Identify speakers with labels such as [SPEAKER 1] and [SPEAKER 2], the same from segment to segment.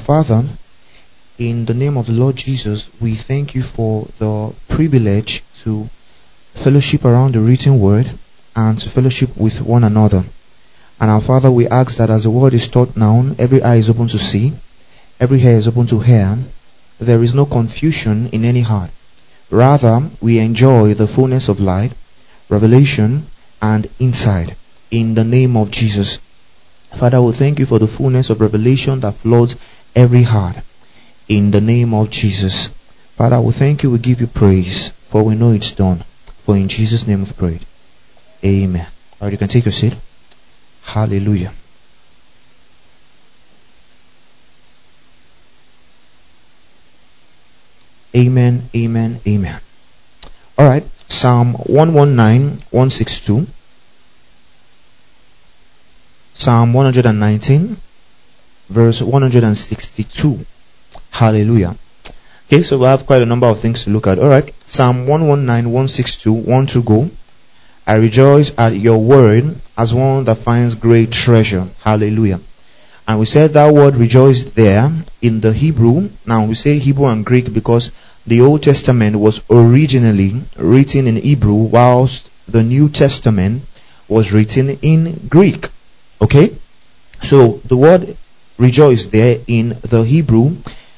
[SPEAKER 1] Father, in the name of the Lord Jesus, we thank you for the privilege to fellowship around the written word and to fellowship with one another. And our Father, we ask that as the word is taught now, every eye is open to see, every ear is open to hear. There is no confusion in any heart. Rather, we enjoy the fullness of light, revelation, and insight in the name of Jesus. Father, we thank you for the fullness of revelation that floods every heart in the name of Jesus. Father, we thank you, we give you praise, for we know it's done. For in Jesus' name we've prayed. Amen. Alright, you can take your seat. Hallelujah. Amen, amen, amen. Alright, Psalm 119, 162. Psalm 119, verse 162. Hallelujah. Okay, so we have quite a number of things to look at. Alright, Psalm 119, 162, 1 to go. I rejoice at your word as one that finds great treasure. Hallelujah. And we said that word rejoice there in the Hebrew. Now we say Hebrew and Greek because the Old Testament was originally written in Hebrew, whilst the New Testament was written in Greek. Okay? So the word rejoice there in the Hebrew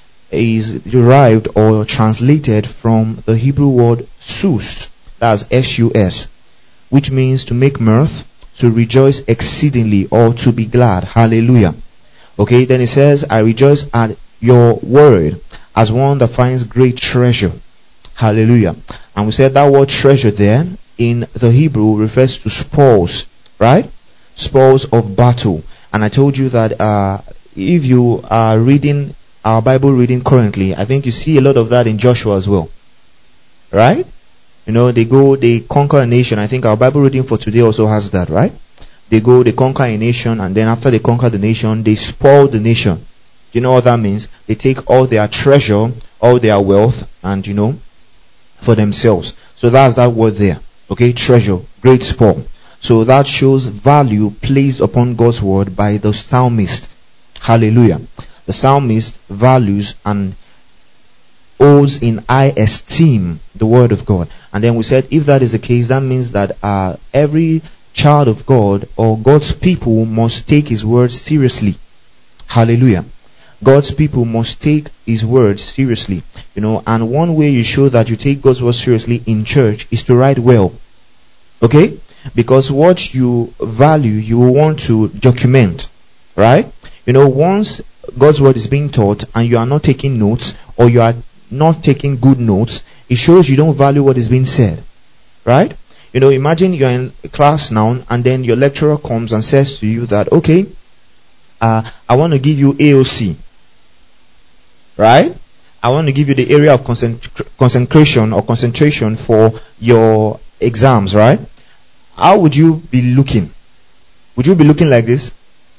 [SPEAKER 1] is derived or translated from the Hebrew word sus. That's S-U-S, which means to make mirth, to rejoice exceedingly, or to be glad. Hallelujah. Okay, then it says, I rejoice at your word as one that finds great treasure. Hallelujah. And we said that word treasure there in the Hebrew refers to spoils, right? Spoils of battle. And I told you that if you are reading our Bible reading currently, I think you see a lot of that in Joshua as well. Right? You know, they conquer a nation. I think our Bible reading for today also has that, right? They conquer a nation, and then after they conquer the nation, they spoil the nation. Do you know what that means? They take all their treasure, all their wealth, and for themselves. So that's that word there. Okay, treasure, great spoil. So that shows value placed upon God's word by the psalmist. Hallelujah. The psalmist values and holds in high esteem the word of God. And then we said if that is the case, that means that every child of God or God's people must take his word seriously. Hallelujah. God's people must take his word seriously. And one way you show that you take God's word seriously in church is to write well. Okay? Because what you value, you want to document. Right? Once God's word is being taught and you are not taking notes, or you are not taking good notes, it shows you don't value what is being said. Right? Imagine you're in class now and then your lecturer comes and says to you that, okay, I want to give you AOC. Right? I want to give you the area of concentration for your exams, right? How would you be looking? Would you be looking like this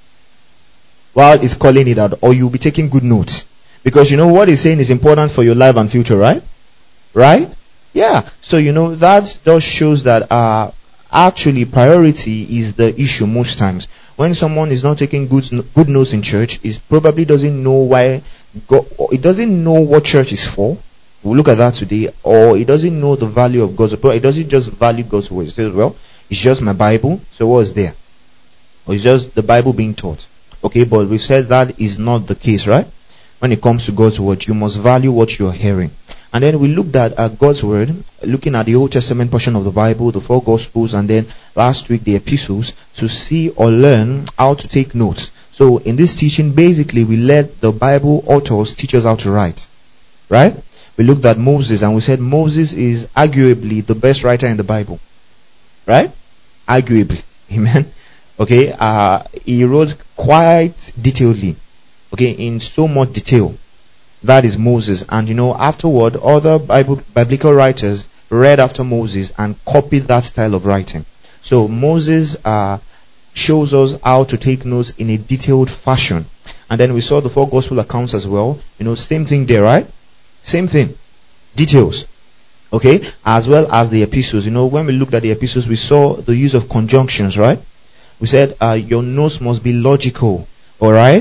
[SPEAKER 1] while he's calling it out, or you'll be taking good notes? Because what he's saying is important for your life and future, right? Right? Yeah. So that just shows that actually priority is the issue most times. When someone is not taking good notes in church, he probably doesn't know why he doesn't know what church is for. We'll look at that today. Or he doesn't know the value of God's word. He doesn't just value God's word. He says, well, it's just my Bible, so what's there? Or it's just the Bible being taught. Okay, but we said that is not the case, right? When it comes to God's word, you must value what you're hearing. And then we looked at God's word, looking at the Old Testament portion of the Bible, the 4 Gospels, and then last week the epistles, to see or learn how to take notes. So in this teaching, basically we let the Bible authors teach us how to write. Right? We looked at Moses and we said Moses is arguably the best writer in the Bible. Right? Arguably. Amen. Okay, he wrote quite detailedly. Okay, in so much detail. That is Moses. And afterward, other biblical writers read after Moses and copied that style of writing. So Moses shows us how to take notes in a detailed fashion. And then we saw the 4 gospel accounts as well. Same thing there, right? Same thing. Details. Okay? As well as the epistles. When we looked at the epistles, we saw the use of conjunctions, right? We said your notes must be logical. Alright?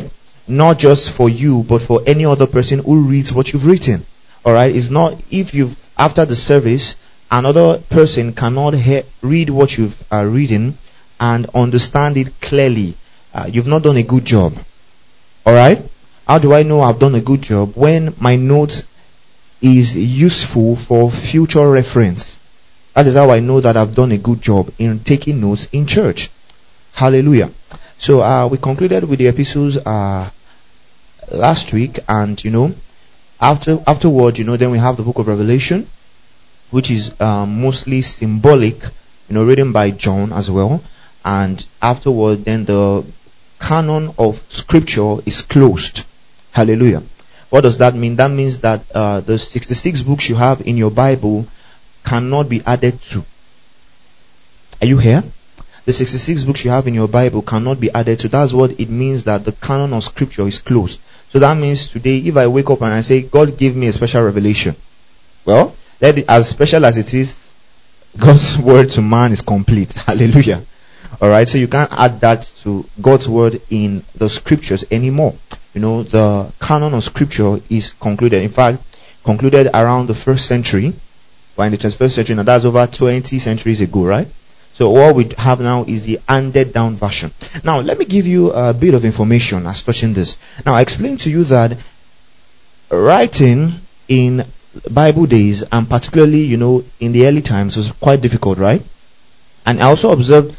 [SPEAKER 1] not just for you, but for any other person who reads what you've written. Alright? It's not, if you've, after the service, another person cannot read what you've reading and understand it clearly, you've not done a good job. Alright? How do I know I've done a good job? When my notes is useful for future reference. That is how I know that I've done a good job in taking notes in church. Hallelujah. So we concluded with the epistles last week, and afterward, then we have the book of Revelation, which is mostly symbolic, written by John as well. And afterward, then the canon of scripture is closed. Hallelujah. What does that mean? That means that the 66 books you have in your Bible cannot be added to. Are you here? The 66 books you have in your Bible cannot be added to. That's what it means, that the canon of scripture is closed. So that means today, if I wake up and I say, God gave me a special revelation, well, as special as it is, God's word to man is complete. Hallelujah. Alright, so you can't add that to God's word in the scriptures anymore. The canon of scripture is concluded. In fact, concluded around the 1st century. We're in the 21st century, now that's over 20 centuries ago, right? So what we have now is the handed down version. Now, let me give you a bit of information as touching this. Now, I explained to you that writing in Bible days, and particularly, in the early times, was quite difficult, right? And we also observed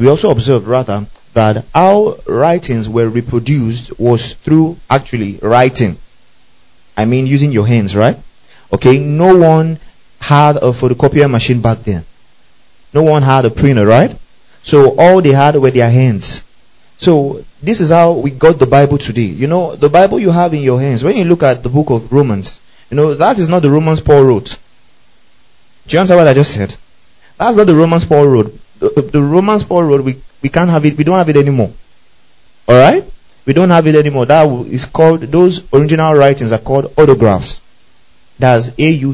[SPEAKER 1] that how writings were reproduced was through actually writing. I mean, using your hands, right? Okay, no one had a photocopier machine back then. No one had a printer, right? So all they had were their hands. So this is how we got the Bible today. The Bible you have in your hands, when you look at the book of Romans, that is not the Romans Paul wrote. Do you understand what I just said? That's not the Romans Paul wrote. The Romans Paul wrote, we can't have it, we don't have it anymore. Alright? We don't have it anymore. That is called, those original writings are called autographs. That's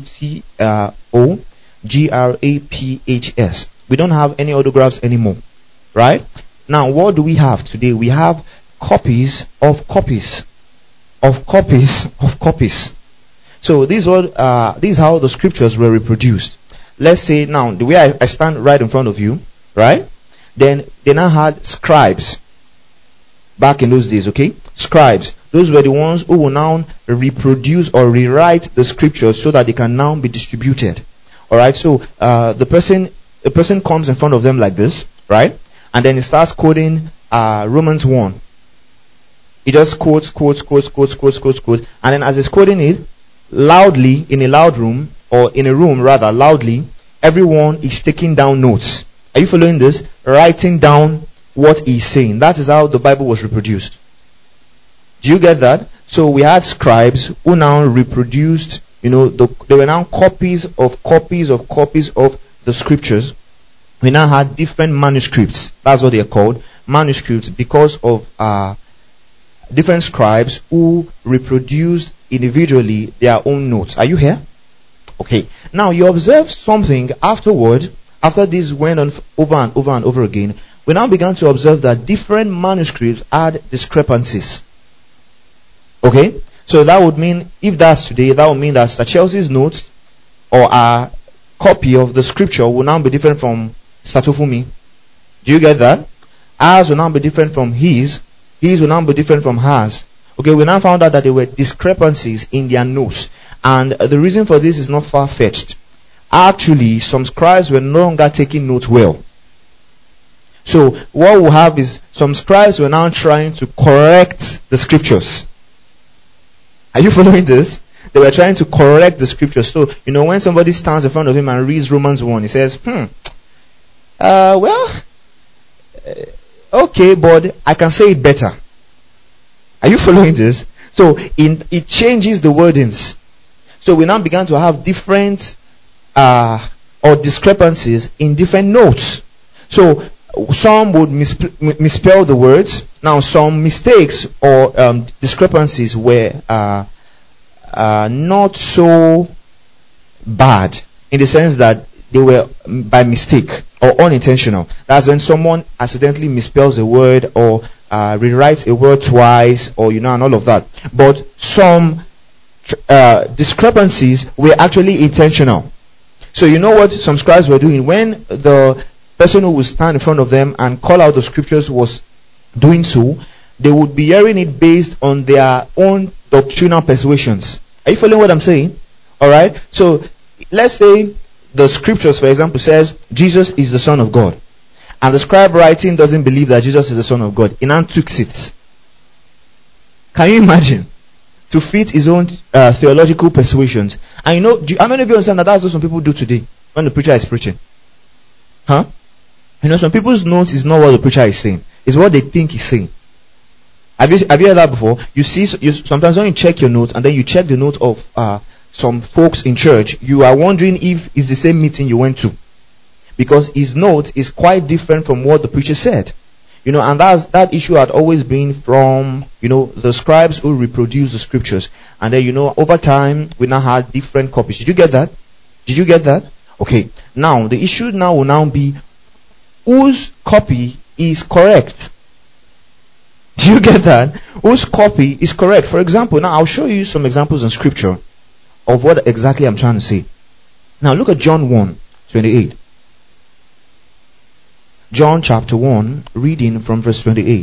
[SPEAKER 1] autographs. We don't have any autographs anymore. Right? Now, what do we have today? We have copies of copies. Of copies of copies. So this is how the scriptures were reproduced. Let's say now, the way I stand right in front of you, right? Then they now had scribes. Back in those days, okay? Scribes. Those were the ones who will now reproduce or rewrite the scriptures so that they can now be distributed. Alright, so the person comes in front of them like this, right? And then he starts quoting Romans 1. He just quotes. And then as he's quoting it, loudly, in a loud room, or in a room rather, loudly, everyone is taking down notes. Are you following this? Writing down what he's saying. That is how the Bible was reproduced. Do you get that? So we had scribes who now reproduced, they were now copies of the scriptures. We now had different manuscripts. That's what they are called. Manuscripts, because of different scribes who reproduced individually their own notes. Are you here? Okay. Now you observe something afterward. After this went on over and over and over again, we now began to observe that different manuscripts had discrepancies. Okay? So that would mean, if that's today, that would mean that Sir Chelsea's notes or a copy of the scripture will now be different from Satofumi. Do you get that? Ours will now be different from his. His will now be different from hers. Okay, we now found out that there were discrepancies in their notes. And the reason for this is not far-fetched. Actually, some scribes were no longer taking notes well. So what we'll have is some scribes were now trying to correct the scriptures. Are you following this? They were trying to correct the scriptures. So, when somebody stands in front of him and reads Romans 1, he says, okay, but I can say it better. Are you following this? So, it changes the wordings. So we now began to have different or discrepancies in different notes. So some would misspell the words. Now some mistakes or discrepancies were not so bad, in the sense that they were by mistake or unintentional. That's when someone accidentally misspells a word, or rewrites a word twice, or and all of that. But some discrepancies were actually intentional. So you know what some scribes were doing? When the person who would stand in front of them and call out the scriptures was doing so, they would be hearing it based on their own doctrinal persuasions. Are you following what I'm saying? Alright? So let's say the scriptures, for example, says Jesus is the Son of God, and the scribe writing doesn't believe that Jesus is the Son of God. He now tweaks it. Can you imagine? To fit his own theological persuasions. And how many of you understand that that's what some people do today when the preacher is preaching? Huh? Some people's notes is not what the preacher is saying. It's what they think he's saying. Have you heard that before? You see, sometimes when you check your notes and then you check the note of some folks in church, you are wondering if it's the same meeting you went to, because his note is quite different from what the preacher said. And that issue had always been from the scribes who reproduce the scriptures, and then over time we now had different copies. Did you get that? Okay. Now the issue will now be whose copy is correct. Do you get that? Whose copy is correct? For example, now I'll show you some examples in scripture of what exactly I'm trying to say. Now look at John 1:28. John chapter 1, reading from verse 28.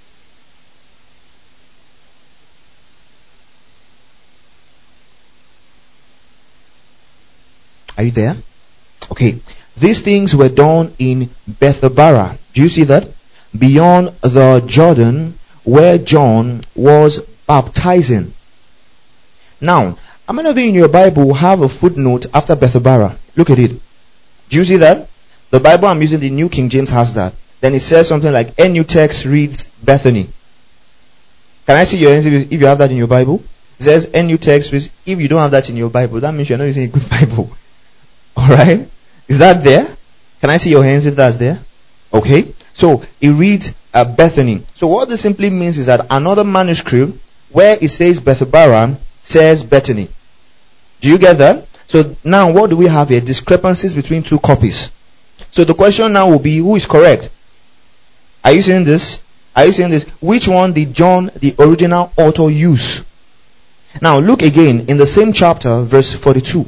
[SPEAKER 1] Are you there? Okay. These things were done in Bethabara. Do you see that? Beyond the Jordan, where John was baptizing. Now, how many of you in your Bible have a footnote after Bethabara? Look at it. Do you see that? The Bible I'm using, the New King James, has that. Then it says something like, NU text reads Bethany. Can I see your hands if you have that in your Bible? It says NU text reads. If you don't have that in your Bible, that means you're not using a good Bible. Alright? Is that there? Can I see your hands if that's there? Okay. So it reads Bethany. So what this simply means is that another manuscript where it says Bethabara says Bethany. Do you get that? So now what do we have here? Discrepancies between two copies. So the question now will be, who is correct? Are you seeing this? Which one did John, the original author, use? Now look again in the same chapter, verse 42.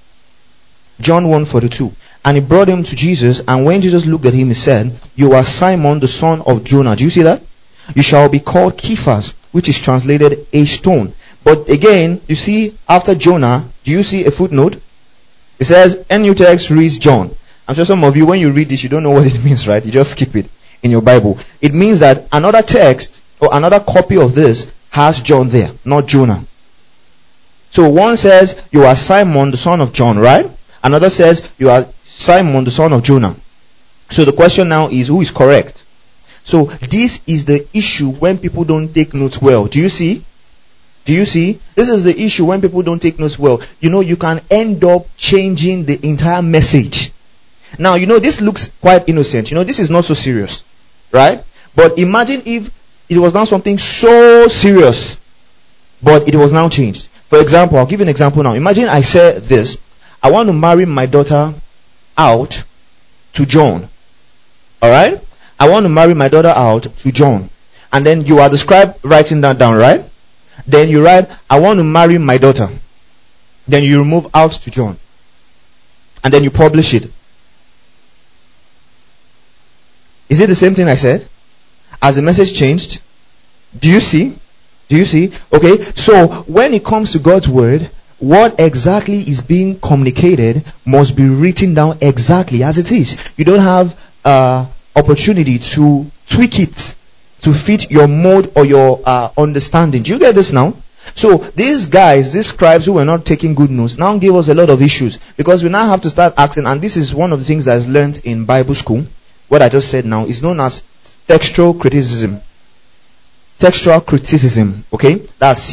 [SPEAKER 1] John 1:42. And he brought him to Jesus, and when Jesus looked at him, he said, You are Simon, the son of Jonah. Do you see that? You shall be called Cephas, which is translated a stone. But again, you see, after Jonah, do you see a footnote? It says, NU text reads John. I'm sure some of you, when you read this, you don't know what it means, right? You just skip it in your Bible. It means that another text or another copy of this has John there, not Jonah. So one says, You are Simon, the son of John, right? Another says, You are Simon, the son of Jonah. So the question now is, who is correct? So this is the issue when people don't take notes well. Do you see? This is the issue when people don't take notes well. You can end up changing the entire message. Now, this looks quite innocent. This is not so serious. Right? But imagine if it was now something so serious, but it was now changed. For example, I'll give you an example now. Imagine I said this. I want to marry my daughter out to John. Alright? I want to marry my daughter out to John. And then you are the scribe writing that down, right? Then you write, I want to marry my daughter. Then you remove out to John. And then you publish it. Is it the same thing I said? Has the message changed? Do you see? Okay, so when it comes to God's word, what exactly is being communicated must be written down exactly as it is. You don't have opportunity to tweak it to fit your mode or your understanding. Do you get this now? So these guys, these scribes who were not taking good notes, now give us a lot of issues, because we now have to start asking, and this is one of the things that is learned in Bible school. What I just said now is known as textual criticism. Textual criticism, okay? That's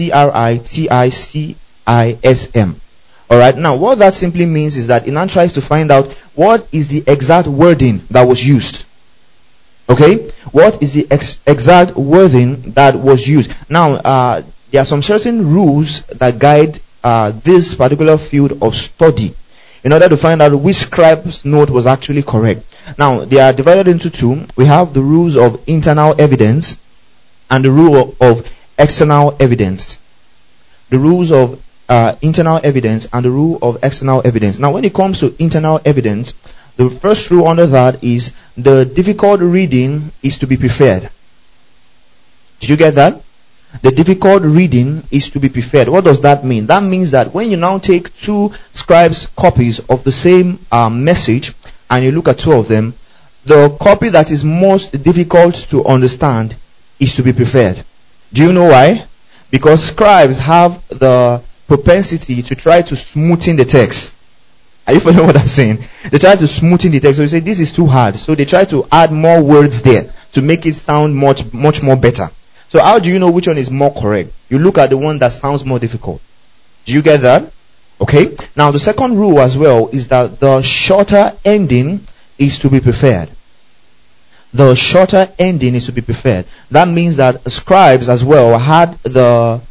[SPEAKER 1] CRITICISM. Alright, now what that simply means is that it now tries to find out what is the exact wording that was used. Okay? What is the exact wording that was used? Now, there are some certain rules that guide this particular field of study in order to find out which scribe's note was actually correct. Now, they are divided into two. We have the rules of internal evidence and the rule of external evidence. The rules of internal evidence and the rule of external evidence. Now, when it comes to internal evidence, the first rule under that is the difficult reading is to be preferred. Did you get that? The difficult reading is to be preferred. What does that mean? That means that when you now take two scribes' copies of the same message and you look at two of them, the copy that is most difficult to understand is to be preferred. Do you know why? Because scribes have the propensity to try to smoothen the text. Are you following what I'm saying? They try to smoothen the text. So you say this is too hard. So they try to add more words there to make it sound much more better. So how do you know which one is more correct? You look at the one that sounds more difficult. Do you get that? Okay. Now the second rule as well is that the shorter ending is to be preferred. The shorter ending is to be preferred. That means that scribes as well had the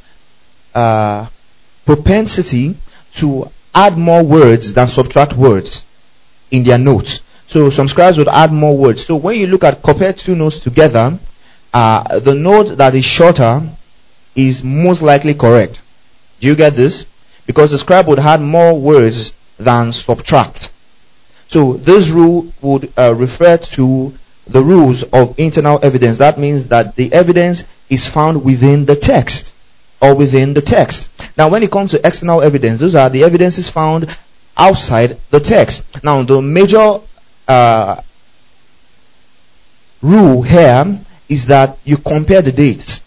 [SPEAKER 1] propensity to add more words than subtract words in their notes. So some scribes would add more words. So when you look at compare two notes together, the note that is shorter is most likely correct. Do you get this? Because the scribe would add more words than subtract. So this rule would refer to the rules of internal evidence. That means that the evidence is found within the text or within the text. Now when it comes to external evidence, those are the evidences found outside the text. Now the major rule here is that you compare the dates.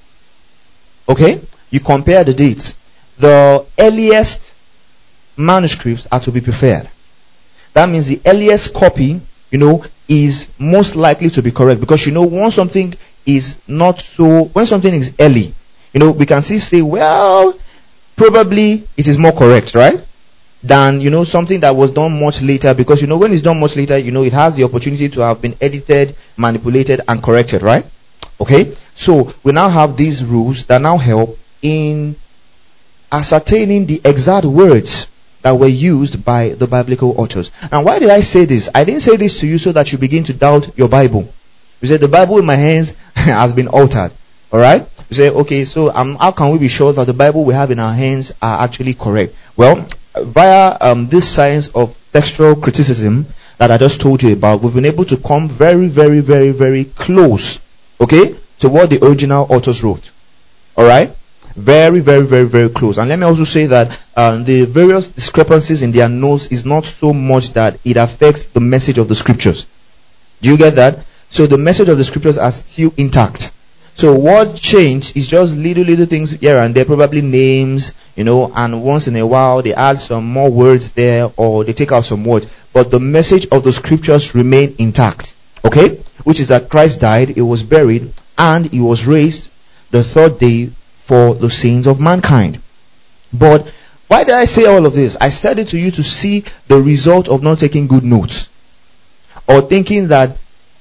[SPEAKER 1] Okay? You compare the dates. The earliest manuscripts are to be preferred. That means the earliest copy, is most likely to be correct. Because when something is when something is early, we can say, well, probably it is more correct, right? Than, something that was done much later. Because, when it's done much later, it has the opportunity to have been edited, manipulated, and corrected, right? Okay? So, we now have these rules that now help in ascertaining the exact words that were used by the biblical authors. And why did I say this? I didn't say this to you so that you begin to doubt your Bible. You say, the Bible in my hands has been altered. Alright? You say, okay, so how can we be sure that the Bible we have in our hands are actually correct? Well, via this science of textual criticism that I just told you about, we've been able to come very, very, very, very close, okay, to what the original authors wrote. Alright? Very, very, very, very close. And let me also say that the various discrepancies in their notes is not so much that it affects the message of the scriptures. Do you get that? So the message of the scriptures are still intact. So what changed is just little things here and there, probably names, and once in a while they add some more words there or they take out some words. But the message of the scriptures remain intact. Okay? Which is that Christ died, he was buried, and he was raised the third day for the sins of mankind. But why did I say all of this? I said it to you to see the result of not taking good notes. Or thinking that,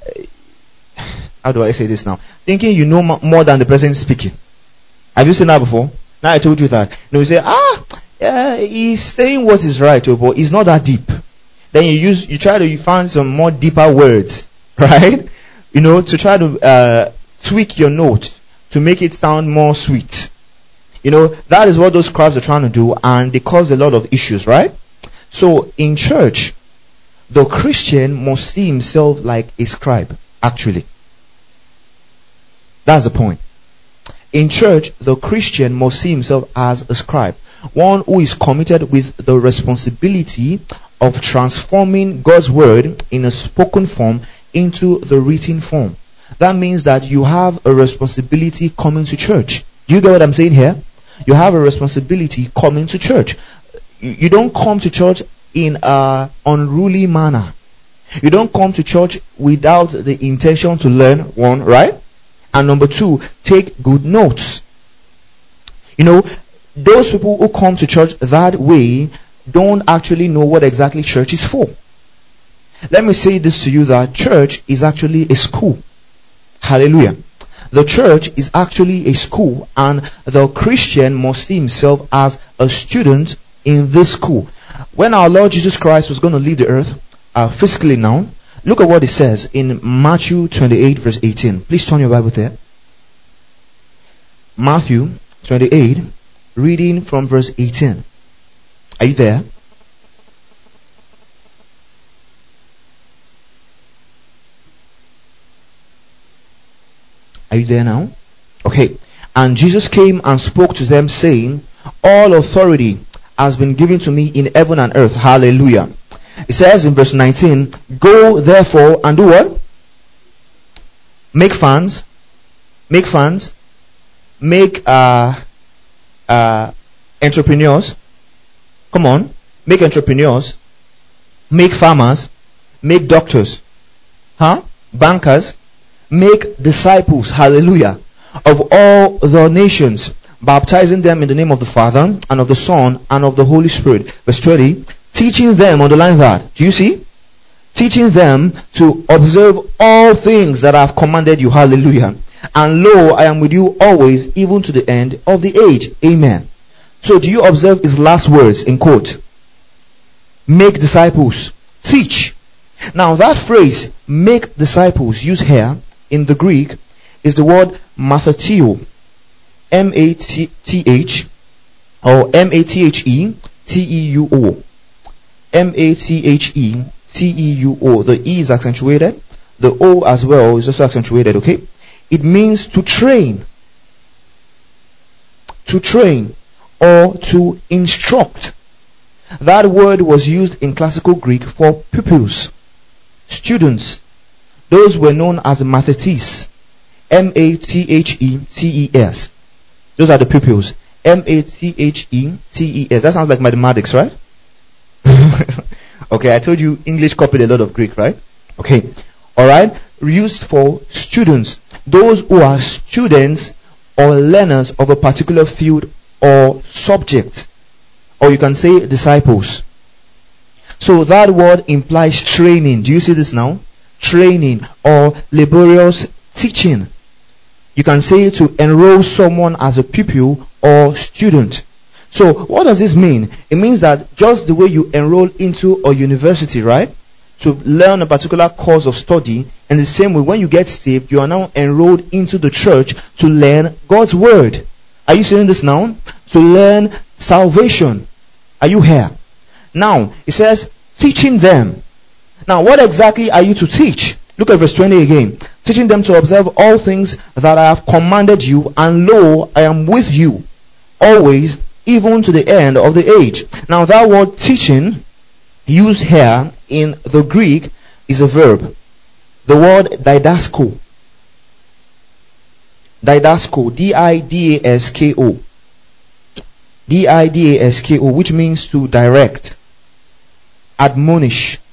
[SPEAKER 1] how do I say this now? Thinking you know more than the person speaking. Have you seen that before? Now I told you that. You say, he's saying what is right, but it's not that deep. Then you find some more deeper words, right? To try to tweak your note to make it sound more sweet. That is what those scribes are trying to do, and they cause a lot of issues, right? So in church, the Christian must see himself like a scribe, actually. That's the point. In church, the Christian must see himself as a scribe. One who is committed with the responsibility of transforming God's word in a spoken form into the written form. That means that you have a responsibility coming to church. Do you get what I'm saying here? You have a responsibility coming to church. You don't come to church in an unruly manner. You don't come to church without the intention to learn, one, right? And number two, take good notes. Those people who come to church that way don't actually know what exactly church is for. Let me say this to you, that church is actually a school. Hallelujah. The church is actually a school, and the Christian must see himself as a student in this school. When our Lord Jesus Christ was going to leave the earth, physically now, look at what it says in Matthew 28 verse 18. Please turn your Bible there. Matthew 28, reading from verse 18. Are you there? Are you there now? Okay. And Jesus came and spoke to them, saying, all authority has been given to me in heaven and earth. Hallelujah. It says in verse 19, go therefore and do what? Make fans. Make entrepreneurs. Come on. Make entrepreneurs. Make farmers. Make doctors. Bankers. Make disciples. Hallelujah. Of all the nations, baptizing them in the name of the Father and of the Son and of the Holy Spirit. Verse 20, teaching them, underline that. Do you see? Teaching them to observe all things that I have commanded you. Hallelujah. And lo, I am with you always, even to the end of the age. Amen. So do you observe his last words in quote? Make disciples. Teach. Now that phrase, make disciples, used here in the Greek, is the word mathateo. M-A-T-H or M-A-T-H-E-T-E-U-O. M-A-T-H-E-T-E-U-O. The E is accentuated. The O as well is also accentuated, okay? It means to train. To train or to instruct. That word was used in classical Greek for pupils, students. Those were known as mathetes. M-A-T-H-E-T-E-S. Those are the pupils. M-A-T-H-E-T-E-S. That sounds like mathematics, right? Okay, I told you English copied a lot of Greek, right? Okay. Alright. Used for students. Those who are students or learners of a particular field or subject. Or you can say disciples. So that word implies training. Do you see this now? Training or laborious teaching. You can say to enroll someone as a pupil or student. So what does this mean? It means that just the way you enroll into a university, right, to learn a particular course of study, in the same way when you get saved, you are now enrolled into the church to learn God's word. Are you saying this now? To learn salvation. Are you here? Now, it says, teaching them. Now, what exactly are you to teach? Look at verse 20 again. Teaching them to observe all things that I have commanded you, and lo, I am with you always, even to the end of the age. Now, that word teaching, used here in the Greek, is a verb. The word didasko. Didasko. D-I-D-A-S-K-O. D-I-D-A-S-K-O, which means to direct, admonish.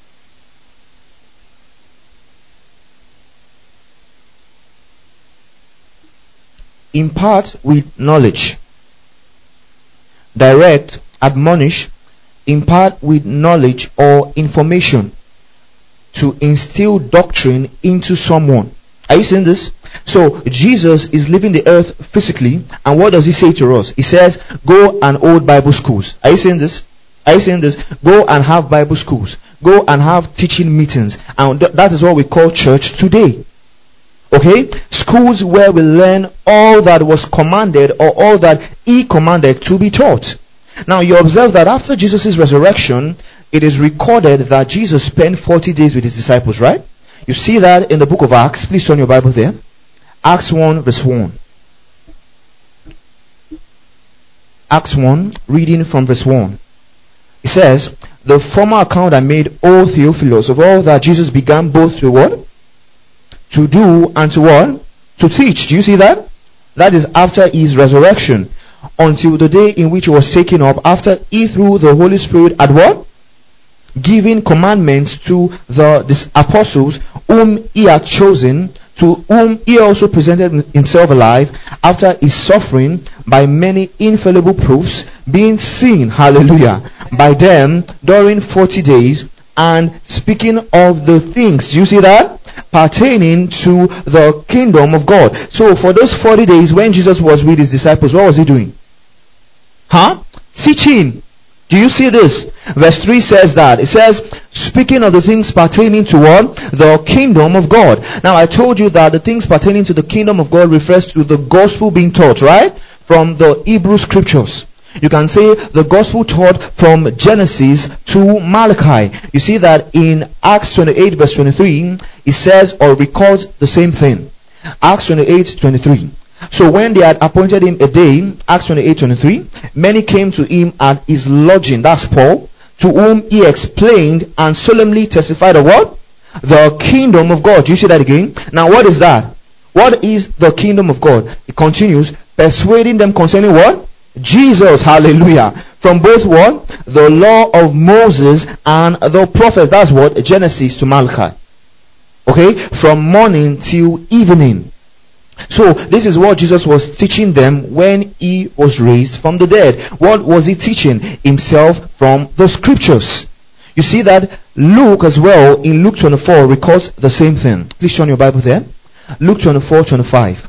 [SPEAKER 1] Impart with knowledge. Direct, admonish, impart with knowledge or information. To instill doctrine into someone. Are you seeing this? So Jesus is leaving the earth physically, and what does he say to us? He says, go and hold Bible schools. Are you seeing this? Are you seeing this? Go and have Bible schools. Go and have teaching meetings. And that is what we call church today. Okay? Schools where we learn all that was commanded or all that he commanded to be taught. Now you observe that after Jesus' resurrection, it is recorded that Jesus spent 40 days with his disciples, right? You see that in the book of Acts. Please turn your Bible there. Acts 1 verse 1. Acts 1, reading from verse 1. It says, the former account I made, O Theophilus, of all that Jesus began both to what? To do and to what? To teach. Do you see that? That is after his resurrection. Until the day in which he was taken up, after he through the Holy Spirit had what? Giving commandments to the apostles whom he had chosen, to whom he also presented himself alive after his suffering by many infallible proofs, being seen, hallelujah, by them during 40 days, and speaking of the things, do you see that? Pertaining to the kingdom of God. So for those 40 days when Jesus was with his disciples, what was he doing? Teaching. Do you see this? Verse 3 says that. It says, speaking of the things pertaining to what? The kingdom of God. Now I told you that the things pertaining to the kingdom of God refers to the gospel being taught, right? From the Hebrew scriptures. You can say the gospel taught from Genesis to Malachi. You see that in Acts 28 verse 23, it says or records the same thing. Acts 28:23. So when they had appointed him a day, Acts 28:23, many came to him at his lodging, that's Paul, to whom he explained and solemnly testified of what? The kingdom of God. Do you see that again? Now what is that? What is the kingdom of God? It continues, persuading them concerning what? Jesus. Hallelujah. From both what? The law of Moses and the prophets. That's what? Genesis to Malachi. Okay? From morning till evening. So this is what Jesus was teaching them when he was raised from the dead. What was he teaching? Himself from the scriptures. You see that Luke as well in Luke 24 records the same thing. Please show your Bible there. Luke 24:25.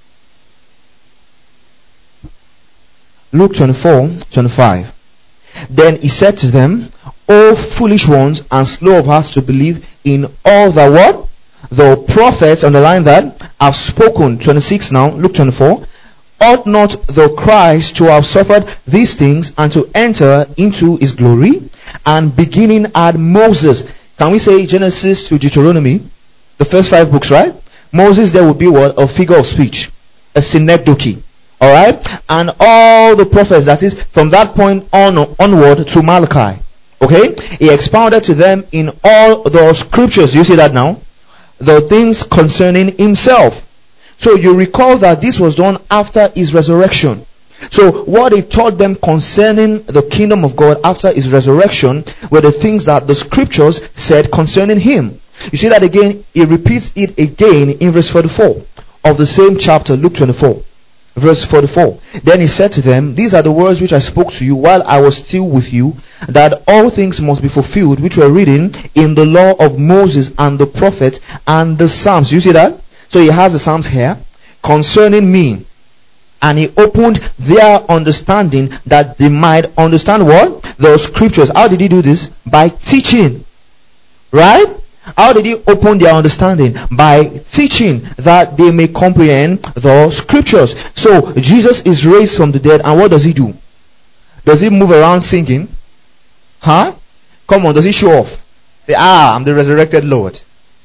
[SPEAKER 1] Luke 24:25. Then he said to them, O foolish ones and slow of heart to believe in all that what? The prophets, underline that, have spoken. 26 now, Luke 24. Ought not the Christ to have suffered these things and to enter into his glory? And beginning at Moses. Can we say Genesis to Deuteronomy? The first 5 books, right? Moses there would be what? A figure of speech. A synecdoche. Alright? And all the prophets, that is, from that point onward to Malachi. Okay? He expounded to them in all the scriptures. You see that now? The things concerning himself. So you recall that this was done after his resurrection. So what he taught them concerning the kingdom of God after his resurrection were the things that the scriptures said concerning him. You see that again, he repeats it again in verse 44 of the same chapter, Luke 24. Verse 44. Then he said to them, these are the words which I spoke to you while I was still with you, that all things must be fulfilled which were written in the law of Moses and the prophets and the Psalms. You see that? So he has the Psalms here concerning me. And he opened their understanding that they might understand what? The scriptures. How did he do this? By teaching. Right? How did he open their understanding? By teaching that they may comprehend the scriptures. So Jesus is raised from the dead, and what does he do? Does he move around singing? Huh? Come on, does he show off? Say, I'm the resurrected Lord.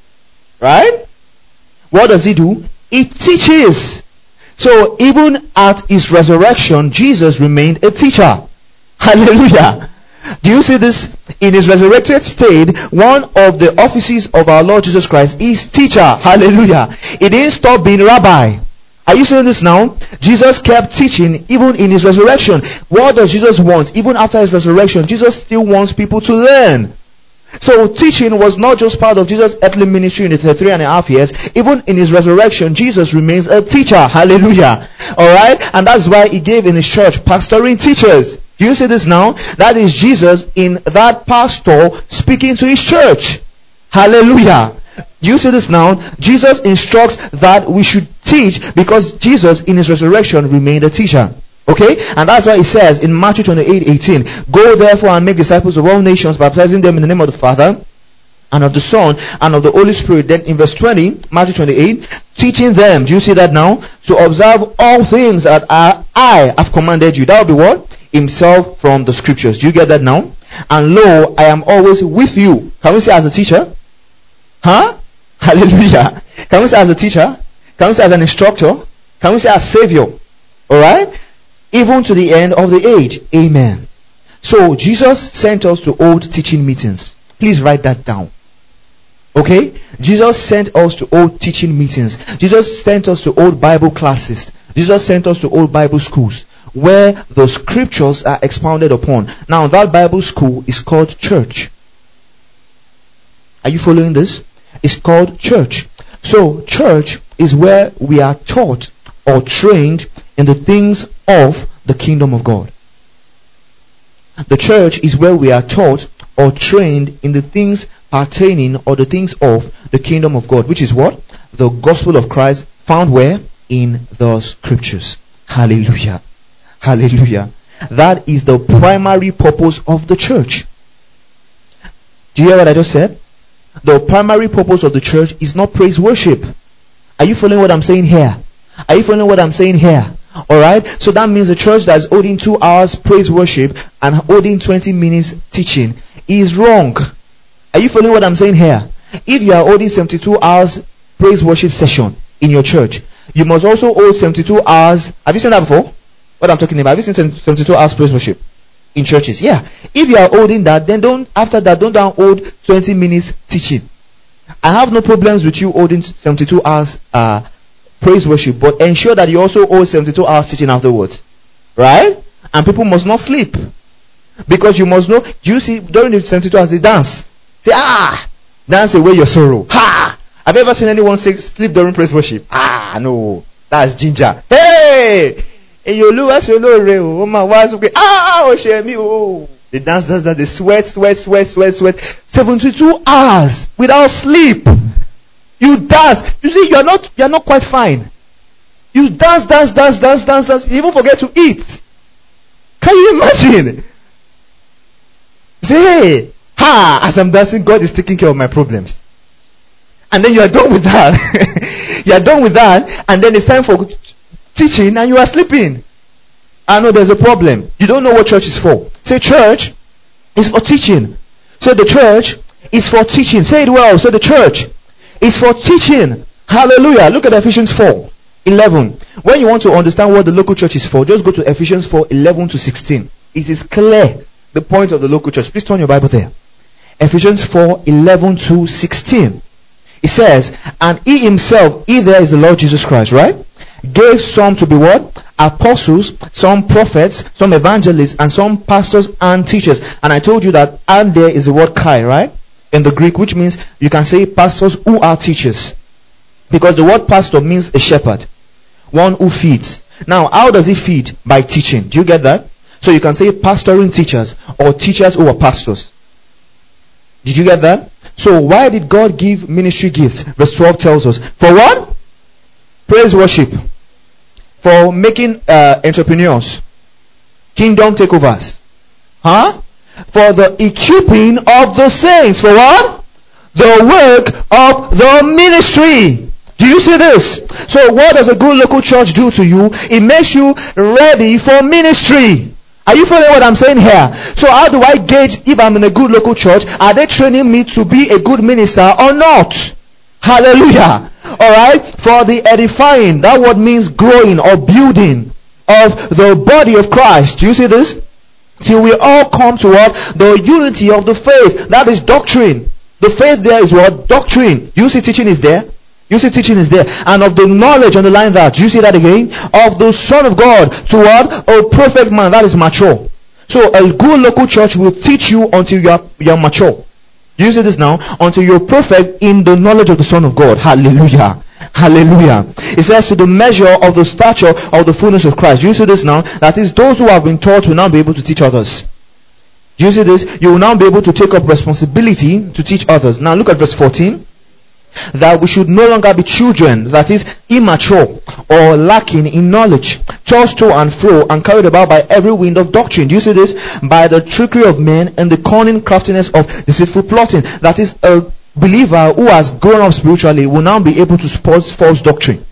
[SPEAKER 1] Right? What does he do? He teaches. So even at his resurrection, Jesus remained a teacher. Hallelujah. Do you see this? In his resurrected state, one of the offices of our Lord Jesus Christ is teacher. Hallelujah. He didn't stop being rabbi. Are you seeing this now? Jesus kept teaching even in his resurrection. What does Jesus want? Even after his resurrection, Jesus still wants people to learn. So teaching was not just part of Jesus' earthly ministry in the 3.5 years. Even in his resurrection, Jesus remains a teacher. Hallelujah. Alright? And that's why he gave in his church pastoring teachers. Do you see this now? That is Jesus in that pastor speaking to his church. Hallelujah. Do you see this now? Jesus instructs that we should teach because Jesus in his resurrection remained a teacher. Okay? And that's why he says in Matthew 28:18, go therefore and make disciples of all nations, baptizing them in the name of the Father and of the Son and of the Holy Spirit. Then in verse 20, Matthew 28, teaching them, do you see that now? To observe all things that I have commanded you. That will be what? Himself from the scriptures. Do you get that now? And lo, I am always with you. Can we say as a teacher? Huh? Hallelujah. Can we say as a teacher? Can we say as an instructor? Can we say as savior? Alright? Even to the end of the age. Amen. So Jesus sent us to hold teaching meetings. Please write that down. Okay? Jesus sent us to hold teaching meetings. Jesus sent us to hold Bible classes. Jesus sent us to hold Bible schools where the scriptures are expounded upon. Now that Bible school is called church. Are you following this? It's called church. So church is where we are taught or trained in the things of the kingdom of God. The church is where we are taught or trained in the things pertaining or the things of the kingdom of God, which is what? The gospel of Christ, found where? In the scriptures. Hallelujah. Hallelujah. That is the primary purpose of the church. Do you hear what I just said? The primary purpose of the church is not praise worship. Are you following what I'm saying here? Are you following what I'm saying here? Alright? So that means the church that's holding 2 hours praise worship and holding 20 minutes teaching is wrong. Are you following what I'm saying here? If you are holding 72 hours praise worship session in your church, you must also hold 72 hours. Have you seen that before? What I'm talking about? Have you seen 72 hours praise worship in churches? Yeah. If you are holding that, then don't hold 20 minutes teaching. I have no problems with you holding 72 hours praise worship, but ensure that you also hold 72 hours teaching afterwards. Right? And people must not sleep. Because you must know, do you see, during the 72 hours they dance. Say, dance away your sorrow. Ha! Have you ever seen anyone sleep during praise worship? No. That's ginger. Hey! They dance, they sweat. 72 hours without sleep. You dance. You see, you are not quite fine. You dance. You even forget to eat. Can you imagine? Say, as I'm dancing, God is taking care of my problems. And then you are done with that. And then it's time for teaching and you are sleeping. I know there's a problem. You don't know what church is for. Say, church is for teaching. Say, the church is for teaching. Say it well. Say, the church is for teaching. Hallelujah. Look at Ephesians 4:11. When you want to understand what the local church is for, just go to Ephesians 4:11 to 16. It is clear the point of the local church. Please turn your Bible there. Ephesians 4:11 to 16. It says, and he himself, there is the Lord Jesus Christ, right? Gave some to be what? Apostles, some prophets, some evangelists, and some pastors and teachers. And I told you that and there is the word kai, right? In the Greek, which means you can say pastors who are teachers. Because the word pastor means a shepherd. One who feeds. Now, how does he feed? By teaching. Do you get that? So you can say pastoring teachers or teachers who are pastors. Did you get that? So why did God give ministry gifts? Verse 12 tells us. For what? Praise worship. For making entrepreneurs. Kingdom takeovers. For the equipping of the saints. For what? The work of the ministry. Do you see this? So what does a good local church do to you? It makes you ready for ministry. Are you following what I'm saying here? So how do I gauge if I'm in a good local church? Are they training me to be a good minister or not? Hallelujah. Alright? For the edifying, that word means growing or building of the body of Christ. Do you see this? Till we all come to what? The unity of the faith. That is doctrine. The faith there is what? Doctrine. Do you see teaching is there? You see teaching is there. And of the knowledge, underline that. Do you see that again? Of the Son of God to what? A perfect man. That is mature. So a good local church will teach you until you are mature. Do you see this now? Until you're perfect in the knowledge of the Son of God. Hallelujah. Hallelujah. It says to the measure of the stature of the fullness of Christ. Do you see this now? That is, those who have been taught will now be able to teach others. Do you see this? You will now be able to take up responsibility to teach others. Now look at verse 14. That we should no longer be children, that is, immature or lacking in knowledge, tossed to and fro and carried about by every wind of doctrine. Do you see this? By the trickery of men and the cunning craftiness of deceitful plotting. That is, a believer who has grown up spiritually will now be able to spot false doctrine.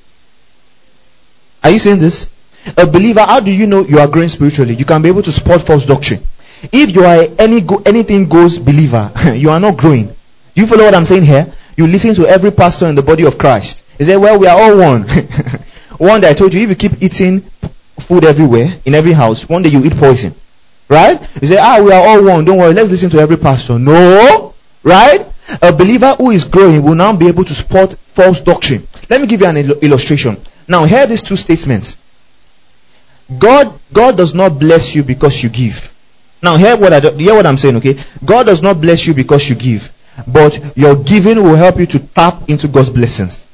[SPEAKER 1] Are you saying this? A believer, how do you know you are growing spiritually? You can be able to spot false doctrine. If you are anything goes believer, you are not growing. Do you follow what I'm saying here? You listen to every pastor in the body of Christ. He said, well, we are all one. One day I told you, if you keep eating food everywhere, in every house, one day you eat poison. Right? You say, we are all one. Don't worry, let's listen to every pastor. No. Right? A believer who is growing will now be able to spot false doctrine. Let me give you an illustration. Now, hear these two statements. God does not bless you because you give. Now, hear what I'm saying, okay? God does not bless you because you give. But your giving will help you to tap into God's blessings.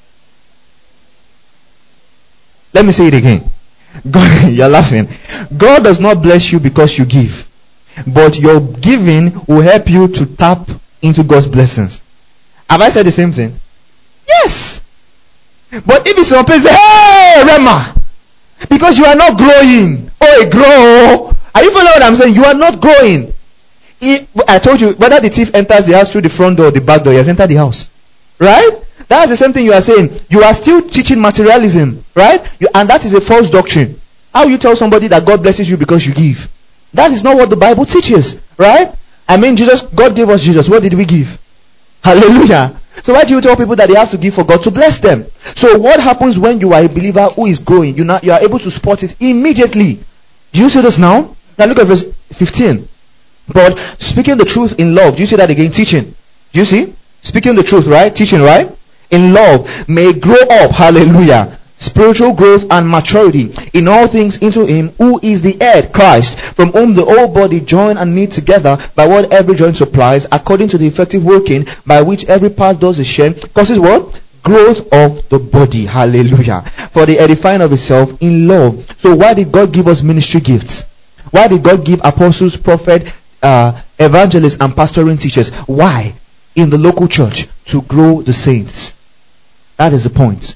[SPEAKER 1] Let me say it again. You're laughing. God does not bless you because you give. But your giving will help you to tap into God's blessings. Have I said the same thing? Yes. But if it's your place, hey, Rema, because you are not growing. Oh, grow. Are you following what I'm saying? You are not growing. I told you, whether the thief enters the house through the front door or the back door, he has entered the house. Right? That's the same thing you are saying. You are still teaching materialism. Right? And that is a false doctrine. How you tell somebody that God blesses you because you give? That is not what the Bible teaches. Right? I mean, God gave us Jesus. What did we give? Hallelujah. So why do you tell people that they have to give for God to bless them? So what happens when you are a believer who is growing? You are able to spot it immediately. Do you see this now? Now look at verse 15. But speaking the truth in love. Do you see that again? Teaching. Do you see? Speaking the truth, right? Teaching, right? In love may grow up. Hallelujah. Spiritual growth and maturity in all things into him who is the head, Christ, from whom the whole body joined and knit together by what every joint supplies, according to the effective working by which every part does its share, causes what? Growth of the body. Hallelujah. For the edifying of itself in love. So why did God give us ministry gifts? Why did God give apostles, prophets, evangelists and pastoring teachers? Why? In the local church, to grow the saints. That is the point.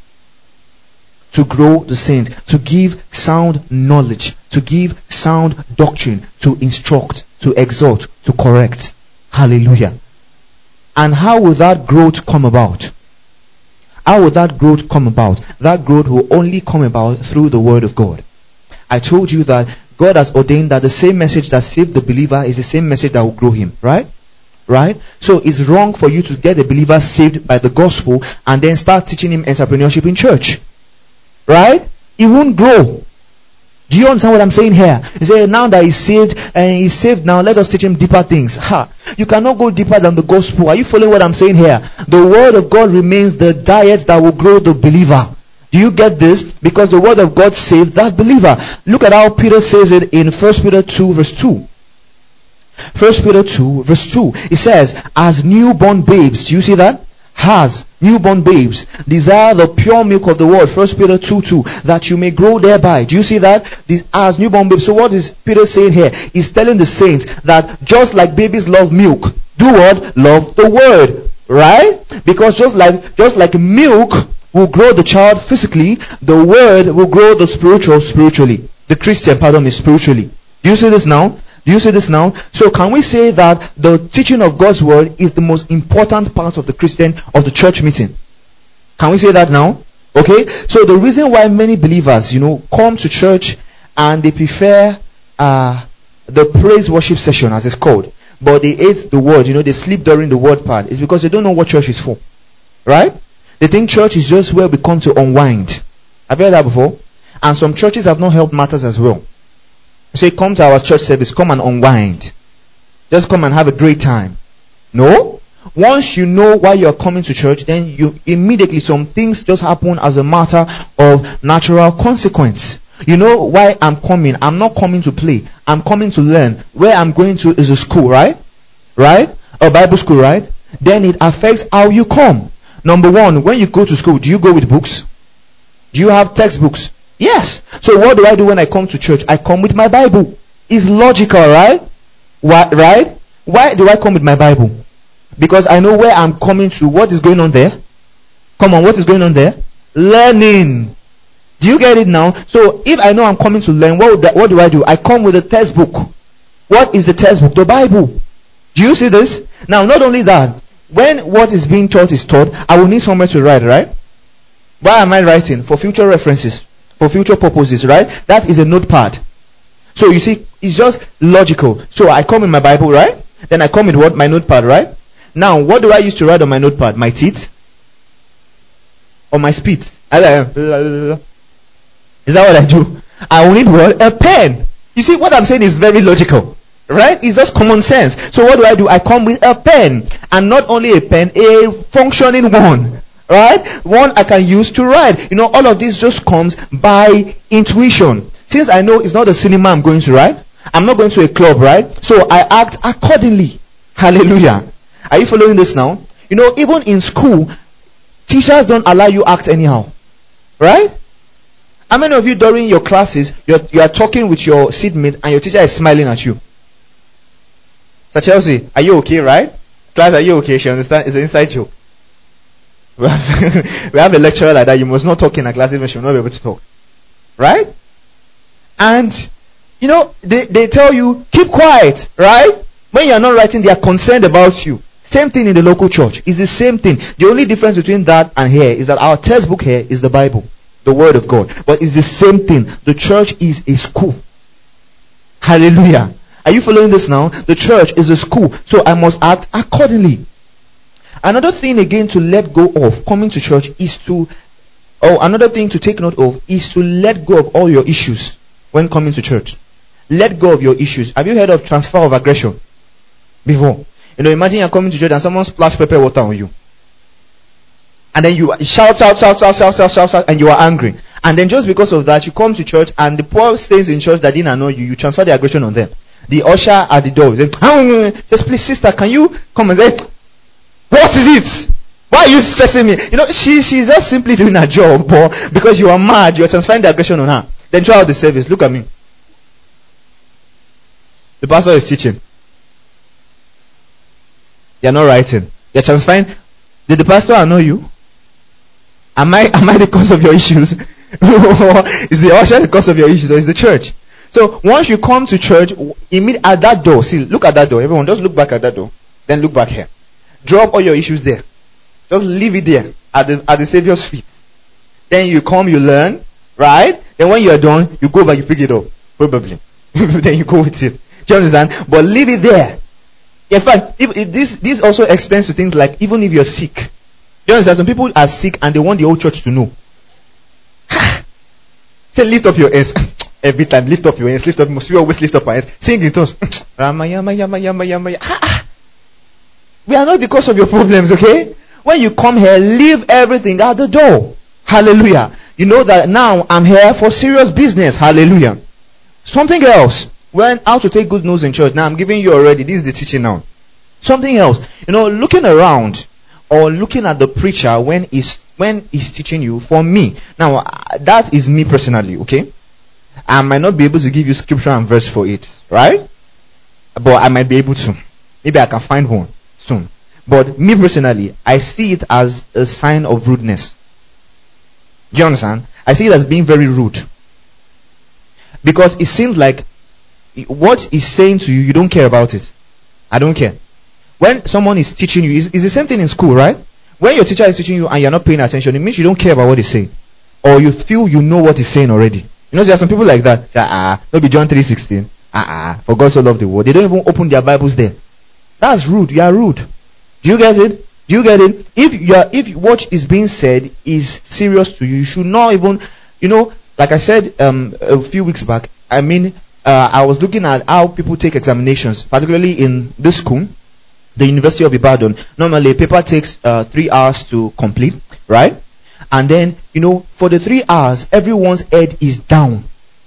[SPEAKER 1] To grow the saints, to give sound knowledge, to give sound doctrine, to instruct, to exhort, to correct. Hallelujah. And how will that growth come about? How will that growth come about? That growth will only come about through the word of God. I told you that God has ordained that the same message that saved the believer is the same message that will grow him. Right? Right? So it's wrong for you to get a believer saved by the gospel and then start teaching him entrepreneurship in church. Right? He won't grow. Do you understand what I'm saying here? You say, now that he's saved and he's saved now, let us teach him deeper things. You cannot go deeper than the gospel. Are you following what I'm saying here? The word of God remains the diet that will grow the believer. Do you get this? Because the word of God saved that believer. Look at how Peter says it in 1 Peter 2 verse 2. 1 Peter 2 verse 2. It says, as newborn babes. Do you see that? Has newborn babes desire the pure milk of the word. 1 Peter 2:2, that you may grow thereby. Do you see that? As newborn babes. So what is Peter saying here? He's telling the saints that just like babies love milk, do what? Love the word. Right? Because just like milk will grow the child physically, the word will grow the spiritually. The Christian, spiritually. Do you see this now? Do you see this now? So can we say that the teaching of God's word is the most important part of of the church meeting? Can we say that now? Okay. So the reason why many believers, come to church and they prefer the praise worship session as it's called, but they hate the word, they sleep during the word part, is because they don't know what church is for. Right? They think church is just where we come to unwind. Have you heard that before? And some churches have not helped matters as well. Say, come to our church service, come and unwind. Just come and have a great time. No. Once you know why you're coming to church, then you immediately, some things just happen as a matter of natural consequence. You know why I'm coming. I'm not coming to play. I'm coming to learn. Where I'm going to is a school, right? Right? A Bible school, right? Then it affects how you come. Number one, when you go to school, do you go with books? Do you have textbooks? Yes. So what do I do when I come to church? I come with my Bible. It's logical, right? Right? Why do I come with my Bible? Because I know where I'm coming to. What is going on there? Come on, what is going on there? Learning. Do you get it now? So if I know I'm coming to learn, what do I do? I come with a textbook. What is the textbook? The Bible. Do you see this? Now, not only that, when what is being taught is taught, I will need somewhere to write, right? Why am I writing? For future references. For future purposes, right? That is a notepad. So you see, it's just logical. So I come with my Bible, right? Then I come with what? My notepad, right? Now, what do I use to write on my notepad? My teeth? Or my spit? Is that what I do? I will need what? A pen. You see, what I'm saying is very logical. Right? It's just common sense. So what do? I come with a pen. And not only a pen, a functioning one. Right? One I can use to write. All of this just comes by intuition. Since I know it's not a cinema I'm going to, right? I'm not going to a club, right? So I act accordingly. Hallelujah. Are you following this now? Even in school, teachers don't allow you act anyhow. Right? How many of you during your classes, you are talking with your seatmate and your teacher is smiling at you? So Chelsea, are you okay, right? Class, are you okay? She understand? It's an inside joke. We have a lecturer like that. You must not talk in a class even she will not be able to talk. Right? And, they tell you, keep quiet. Right? When you are not writing, they are concerned about you. Same thing in the local church. It's the same thing. The only difference between that and here is that our textbook here is the Bible, the Word of God. But it's the same thing. The church is a school. Hallelujah. Are you following this now? The church is a school. So I must act accordingly. Another thing again to let go of coming to church is another thing to take note of is to let go of all your issues when coming to church. Let go of your issues. Have you heard of transfer of aggression before? Imagine you're coming to church and someone splash pepper water on you. And then you shout, and you are angry. And then just because of that, you come to church and the poor stays in church that didn't annoy you, you transfer the aggression on them. The usher at the door says, please sister, can you come and say, what is it? Why are you stressing me? She's just simply doing her job, but because you are mad, you are transferring the aggression on her. Then throughout the service, look at me. The pastor is teaching. They are not writing. They are transferring. Did the pastor annoy you? Am I the cause of your issues? Is the usher the cause of your issues, or is the church? So once you come to church, at that door, see, look at that door. Everyone, just look back at that door. Then look back here. Drop all your issues there. Just leave it there at the Savior's feet. Then you come, you learn, right? Then when you are done, you go back, you pick it up, probably. Then you go with it. Do you understand? But leave it there. In fact, this also extends to things like even if you're sick. Do you understand? Some people are sick and they want the whole church to know. Say, lift up your hands. Every time, lift up your hands. Lift up. We always lift up our hands. Sing in tongues. We are not the cause of your problems, okay? When you come here, leave everything at the door. Hallelujah. You know that now I'm here for serious business. Hallelujah. Something else. How to take good news in church. Now I'm giving you already. This is the teaching now. Something else. Looking around or looking at the preacher when he's teaching you. For me, now that is me personally. Okay, I might not be able to give you scripture and verse for it, right? But I might be able to. Maybe I can find one soon. But me personally, I see it as a sign of rudeness. Do you understand? I see it as being very rude. Because it seems like what he's saying to you, you don't care about it. I don't care. When someone is teaching you, it's the same thing in school, right? When your teacher is teaching you and you're not paying attention, it means you don't care about what he's saying. Or you feel you know what he's saying already. There are some people like that. Don't be John 3:16. For God so loved the world. They don't even open their Bibles there. That's rude. You are rude. Do you get it? Do you get it? If what is being said is serious to you, you should not even, like I said a few weeks back, I was looking at how people take examinations, particularly in this school, the University of Ibadan. Normally, a paper takes 3 hours to complete, right? And then, for the 3 hours, everyone's head is down.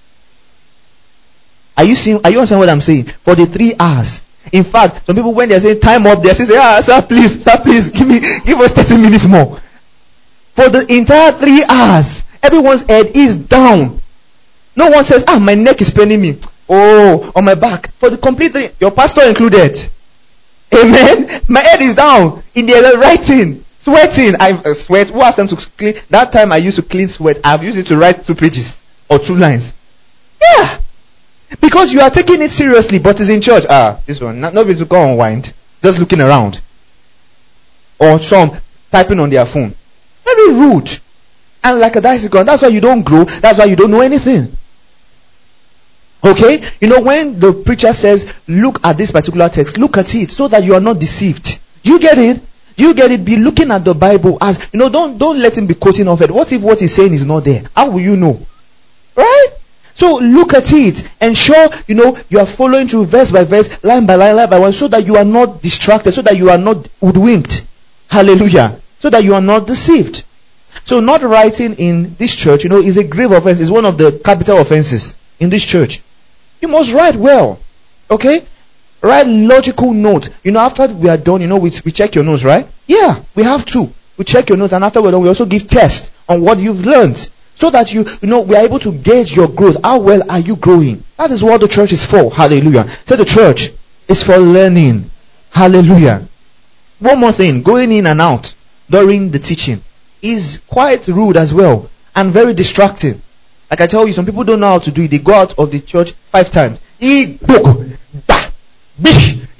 [SPEAKER 1] Are you understand what I'm saying? For the 3 hours. In fact, some people, when they're saying time up, they say, sir, please, give us 30 minutes more. For the entire 3 hours, everyone's head is down. No one says, my neck is paining me. Oh, on my back. For the complete 3, your pastor included. Amen. My head is down. In the writing, sweating. I sweat. Who asked them to clean? That time I used to clean sweat. I've used it to write 2 pages or 2 lines. Yeah. Because you are taking it seriously, but it's in church. This one. Nobody to go unwind. Just looking around. Or some typing on their phone. Very rude. And like a dice gun. That's why you don't grow. That's why you don't know anything. Okay? When the preacher says, look at this particular text, look at it so that you are not deceived. Do you get it? Do you get it? Be looking at the Bible as, don't let him be quoting off it. What if what he's saying is not there? How will you know? Right? So look at it. Ensure, you are following through verse by verse, line by line by line, so that you are not distracted, so that you are not hoodwinked. Hallelujah. So that you are not deceived. So not writing in this church, is a grave offense. It's one of the capital offenses in this church. You must write well. Okay? Write logical notes. After we are done, we check your notes, right? Yeah, we have to. We check your notes, and after we're done, we also give tests on what you've learned. So that we are able to gauge your growth. How well are you growing? That is what the church is for. Hallelujah. So the church is for learning. Hallelujah. One more thing. Going in and out during the teaching is quite rude as well. And very distracting. Like I tell you, some people don't know how to do it. They go out of the church 5 times. They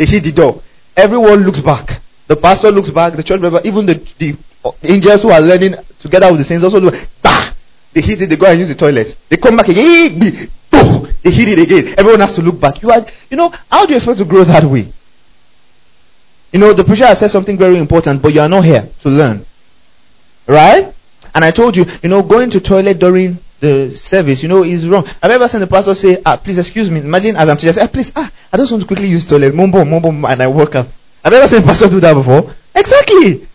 [SPEAKER 1] they hit the door. Everyone looks back. The pastor looks back, the church member, even the angels who are learning together with the saints also look. Bah! They hit it, they go and use the toilet. They come back again. They hit it again. Everyone has to look back. How do you expect to grow that way? The preacher has said something very important, but you are not here to learn. Right? And I told you, going to toilet during the service, is wrong. I've ever seen the pastor say, please excuse me. Imagine as I'm teaching, I say, please, I just want to quickly use toilet. Mumbo, and I walk out. I've ever seen the pastor do that before. Exactly.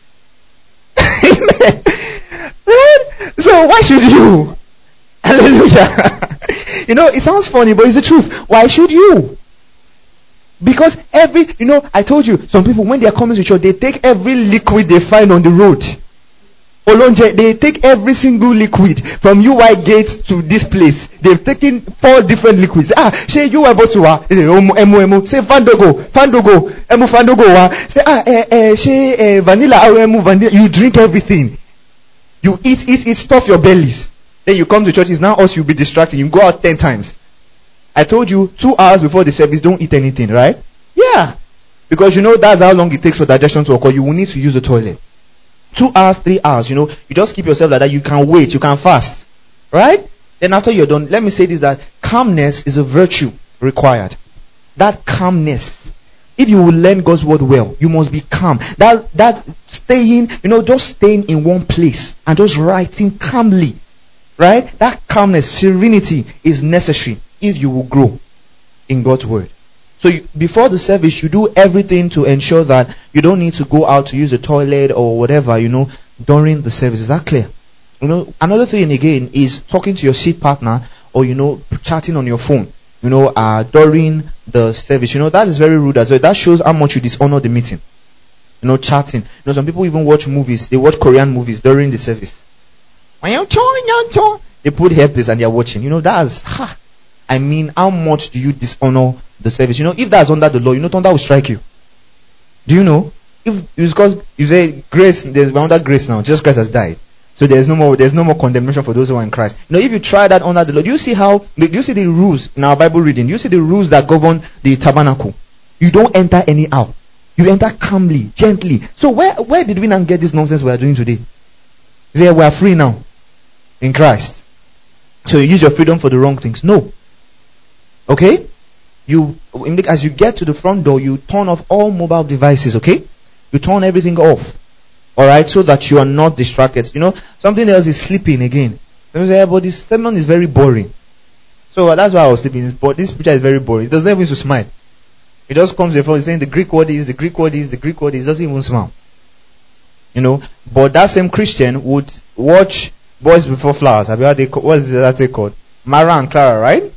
[SPEAKER 1] Right? So why should you? Hallelujah. It sounds funny, but it's the truth. Why should you? Because I told you, some people, when they are coming to church, they take every liquid they find on the road. They take every single liquid from UI gate to this place. They've taken 4 different liquids. Say UI botuwa, emu. Say fandogo, emu fandogo wa. Say vanilla, emu vanilla. You drink everything. You eat, stuff your bellies. Then you come to church. It's now us. You'll be distracted. You go out 10 times. I told you 2 hours before the service, don't eat anything, right? Yeah, because that's how long it takes for digestion to occur. You will need to use the toilet. 2 hours, 3 hours, you just keep yourself like that. You can wait, you can fast, right? Then after you're done, let me say this, that calmness is a virtue required. That calmness, if you will learn God's word well, you must be calm. That staying, just staying in one place and just writing calmly, right? That calmness, serenity is necessary if you will grow in God's word. So before the service, you do everything to ensure that you don't need to go out to use the toilet or whatever, during the service. Is that clear? Another thing again is talking to your seat partner or, chatting on your phone, during the service. That is very rude as well. That shows how much you dishonor the meeting. Chatting. Some people even watch movies. They watch Korean movies during the service. They put earpiece and they're watching. How much do you dishonor the service? If that's under the law, thunder will strike you. Do you know? If it's because you say grace, we're under grace now. Jesus Christ has died, so there's no more condemnation for those who are in Christ. If you try that under the law, do you see the rules in our Bible reading? Do you see the rules that govern the tabernacle? You don't enter anyhow. You enter calmly, gently. So where did we now get this nonsense we are doing today? We are free now in Christ. So you use your freedom for the wrong things. No. Okay? As you get to the front door, you turn off all mobile devices, okay? You turn everything off. Alright? So that you are not distracted. Something else is sleeping again. You say, but this sermon is very boring. So that's why I was sleeping. But this picture is very boring. It doesn't even to smile. It just comes before saying the Greek word is, the Greek word is, the Greek word is. It doesn't even smile. But that same Christian would watch Boys Before Flowers. What is that called? Mara and Clara, right?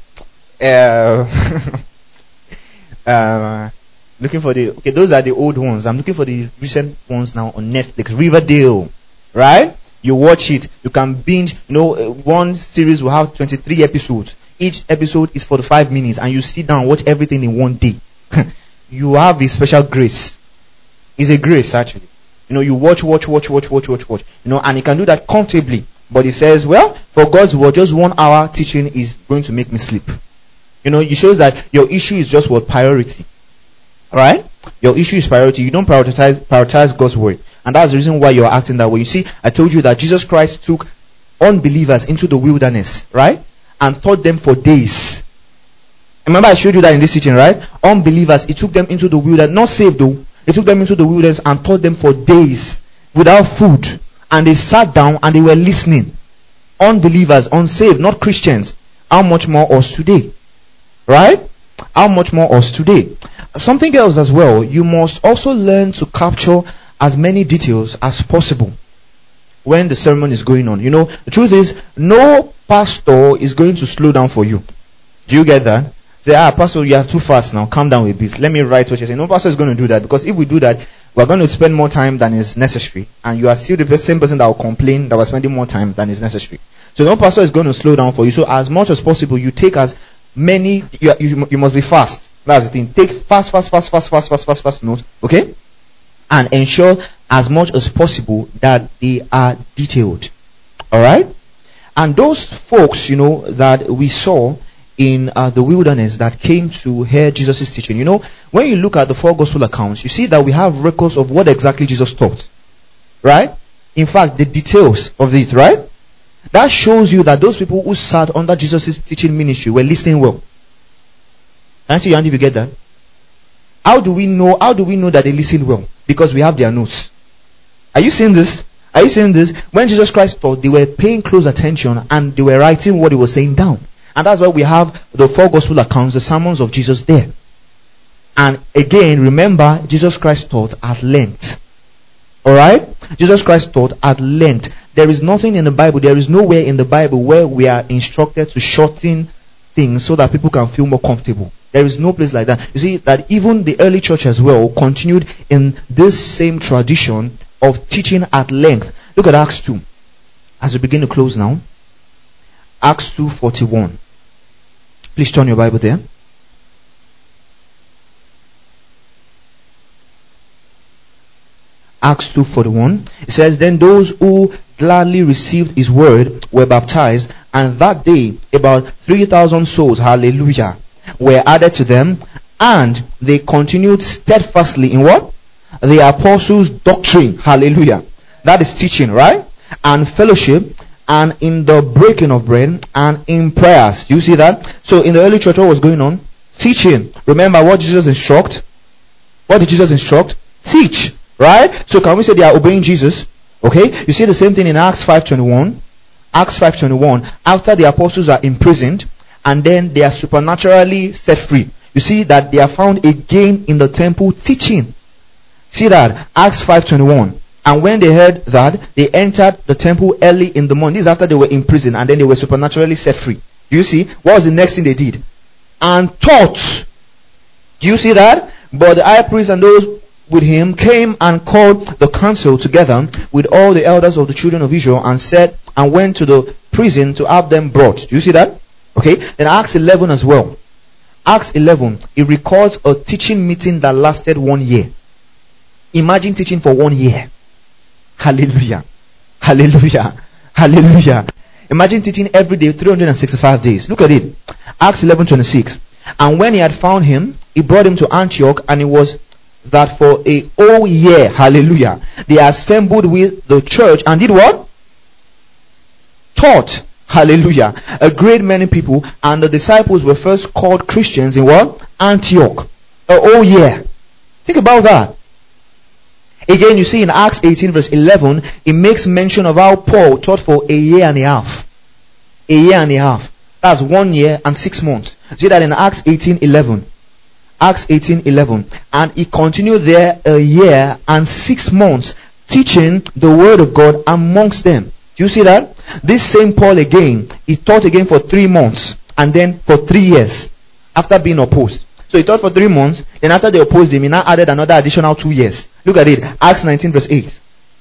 [SPEAKER 1] Looking for those are the old ones. I'm looking for the recent ones now on Netflix. Riverdale, right? You watch it, you can binge. One series will have 23 episodes. Each episode is 45 minutes, and you sit down and watch everything in one day. You have a special grace. It's a grace, actually. You watch. And you can do that comfortably. But it says, well, for God's word, just 1 hour teaching is going to make me sleep. It shows that your issue is just what? Priority. Alright? Your issue is priority. You don't prioritize God's word. And that's the reason why you're acting that way. You see, I told you that Jesus Christ took unbelievers into the wilderness, right? And taught them for days. Remember I showed you that in this teaching, right? Unbelievers, he took them into the wilderness. Not saved though. He took them into the wilderness and taught them for days without food. And they sat down and they were listening. Unbelievers, unsaved, not Christians. How much more us today? Right? How much more us today? Something else as well. You must also learn to capture as many details as possible when the sermon is going on. The truth is, no pastor is going to slow down for you. Do you get that? Say, pastor, you are too fast now. Calm down a bit. Let me write what you're saying. No pastor is going to do that, because if we do that, we're going to spend more time than is necessary. And you are still the same person that will complain that we're spending more time than is necessary. So no pastor is going to slow down for you. So as much as possible, you take as many, you must be fast. That's the thing. Take fast notes. Okay? And ensure as much as possible that they are detailed. Alright? And those folks, that we saw in the wilderness that came to hear Jesus' teaching. You know, when you look at the four gospel accounts, you see that we have records of what exactly Jesus taught. Right? In fact, the details of this, right? That shows you that those people who sat under Jesus' teaching ministry were listening well. Can I see your hand if you get that? How do we know that they listened well? Because we have their notes. Are you seeing this? Are you seeing this? When Jesus Christ taught, they were paying close attention and they were writing what he was saying down. And that's why we have the four gospel accounts, the sermons of Jesus there. And again, remember, Jesus Christ taught at length. Alright? Jesus Christ taught at length. There is nothing in the Bible, there is nowhere in the Bible where we are instructed to shorten things so that people can feel more comfortable. There is no place like that. You see that even the early church as well continued in this same tradition of teaching at length. Look at Acts 2. As we begin to close now. Acts 2:41. Please turn your Bible there. Acts 2:41. It says, then those who gladly received his word were baptized, and that day about 3,000 souls, hallelujah, were added to them, and they continued steadfastly in what? The apostles' doctrine, hallelujah. That is teaching, right? And fellowship, and in the breaking of bread, and in prayers. Do you see that? So in the early church, what was going on? Teaching. Remember what Jesus instruct? What did Jesus instruct? Teach. Right? So can we say they are obeying Jesus? Okay? You see the same thing in Acts 5:21. Acts 5:21. After the apostles are imprisoned, and then they are supernaturally set free. You see that they are found again in the temple teaching. See that? Acts 5:21. And when they heard that, they entered the temple early in the morning. This is after they were in prison and then they were supernaturally set free. Do you see? What was the next thing they did? And taught. Do you see that? But the high priest and those with him came and called the council together with all the elders of the children of Israel and went to the prison to have them brought. Do you see that? Okay. Then Acts 11 as well. Acts 11, it records a teaching meeting that lasted 1 year. Imagine teaching for 1 year. Hallelujah. Hallelujah. Hallelujah. Imagine teaching every day, 365 days. Look at it. Acts 11:26. And when he had found him, he brought him to Antioch, and it was that for a whole year, hallelujah, they assembled with the church and did what? Taught. Hallelujah. A great many people, and the disciples were first called Christians in what? Antioch. A whole year. Think about that. Again, you see in Acts 18 verse 11, it makes mention of how Paul taught for a year and a half. A year and a half. That's 1 year and 6 months. See that in Acts 18:11. Acts 18:11. And he continued there a year and 6 months, teaching the word of God amongst them. Do you see that? This same Paul again, he taught again for 3 months, and then for 3 years, after being opposed. So he taught for 3 months, then after they opposed him, he now added another additional 2 years. Look at it. Acts 19 verse 8.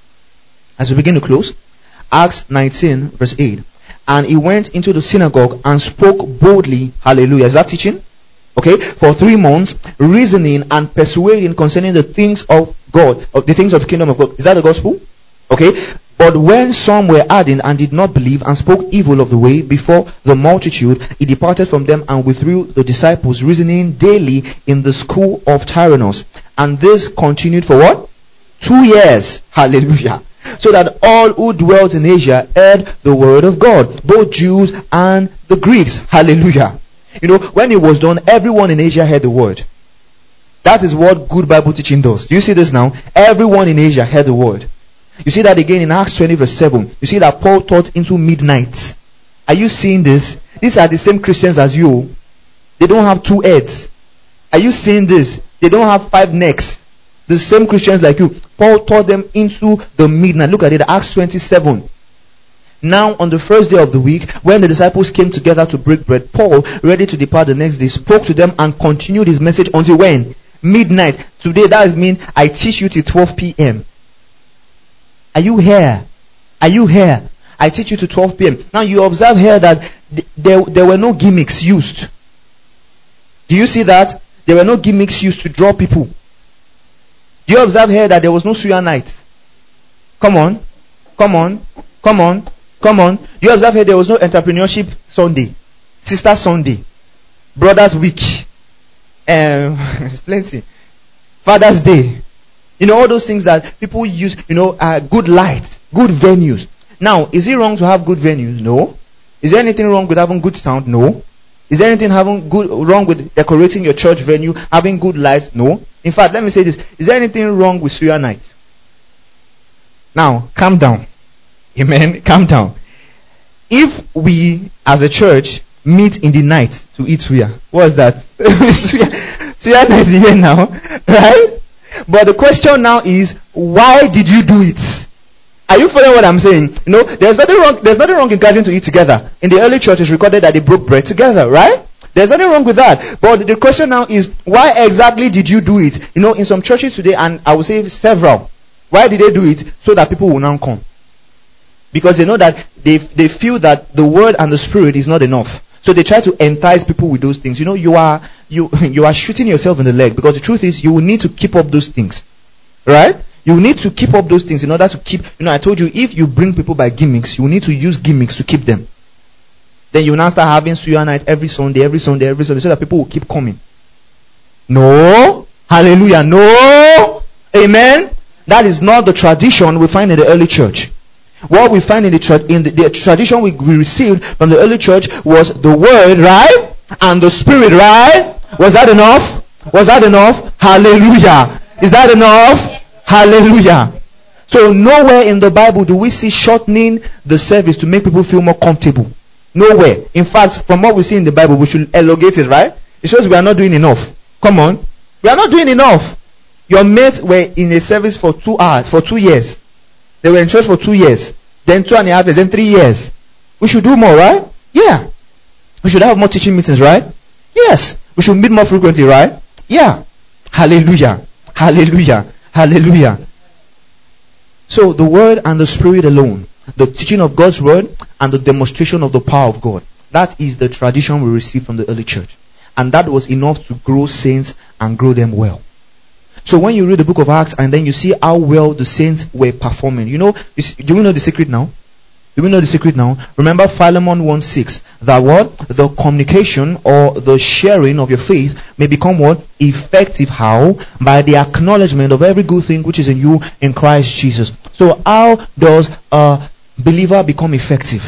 [SPEAKER 1] As we begin to close. Acts 19 verse 8. And he went into the synagogue and spoke boldly. Hallelujah. Is that teaching? Okay. For 3 months, reasoning and persuading concerning the things of God, of the things of the kingdom of God. Is that the gospel? Okay. But when some were hardened and did not believe and spoke evil of the way before the multitude, he departed from them and withdrew the disciples, reasoning daily in the school of Tyrannus. And this continued for what? 2 years. Hallelujah. So that all who dwelt in Asia heard the word of God, both Jews and the Greeks. Hallelujah. You know, when it was done, everyone in Asia heard the word. That is what good Bible teaching does. Do you see this now? Everyone in Asia heard the word. You see that again in Acts 20 verse 7. You see that Paul taught into midnight. Are you seeing this? These are the same Christians as you. They don't have 2 heads. Are you seeing this? They don't have 5 necks. The same Christians like you. Paul taught them into the midnight. Look at it, Acts 27. Now on the first day of the week, when the disciples came together to break bread, Paul, ready to depart the next day, spoke to them and continued his message until when? Midnight. Today that means I teach you till 12 p.m. Are you here? Are you here? I teach you to 12 p.m. Now you observe here that there were no gimmicks used. Do you see that? There were no gimmicks used to draw people. Do you observe here that there was no suya night? Come on. Come on. Come on. Come on. Do you observe here there was no entrepreneurship Sunday? Sister Sunday. Brothers Week. It's plenty. Father's Day. All those things that people use, good lights, good venues. Now, is it wrong to have good venues? No. Is there anything wrong with having good sound? No. Is there anything wrong with decorating your church venue, having good lights? No. In fact, let me say this. Is there anything wrong with suya night? Now, calm down. Amen. Calm down. If we, as a church, meet in the night to eat suya, what's that? Suya night is here now, right? But the question now is, why did you do it? Are you following what I'm saying? There's nothing wrong in gathering to eat together. In the early church, it's recorded that they broke bread together, right? There's nothing wrong with that. But the question now is, why exactly did you do it? In some churches today, and I would say several, why did they do it? So that people will now come. Because they know that they feel that the word and the spirit is not enough. So they try to entice people with those things. You are shooting yourself in the leg, because the truth is you will need to keep up those things. Right? You need to keep up those things in order to keep, I told you, if you bring people by gimmicks, you need to use gimmicks to keep them. Then you will now start having suya night every Sunday, so that people will keep coming. No. Hallelujah. No. Amen. That is not the tradition we find in the early church. What we find in the tradition we received from the early church was the word, right? And the spirit, right? Was that enough? Was that enough? Hallelujah. Is that enough? Hallelujah. So nowhere in the Bible do we see shortening the service to make people feel more comfortable. Nowhere. In fact, from what we see in the Bible, we should elongate it, right? It shows we are not doing enough. Come on. We are not doing enough. Your mates were in a service for 2 hours, for 2 years. They were in church for 2 years. Then 2.5 years, then 3 years. We should do more, right? Yeah. We should have more teaching meetings, right? Yes. We should meet more frequently, right? Yeah. Hallelujah. Hallelujah. Hallelujah. So the word and the spirit alone, the teaching of God's word and the demonstration of the power of God, that is the tradition we received from the early church. And that was enough to grow saints and grow them well. So when you read the book of Acts and then you see how well the saints were performing, do we know the secret now? Do we know the secret now? Remember Philemon 1:6, that what? The communication or the sharing of your faith may become what? Effective. How? By the acknowledgement of every good thing which is in you in Christ Jesus. So how does a believer become effective?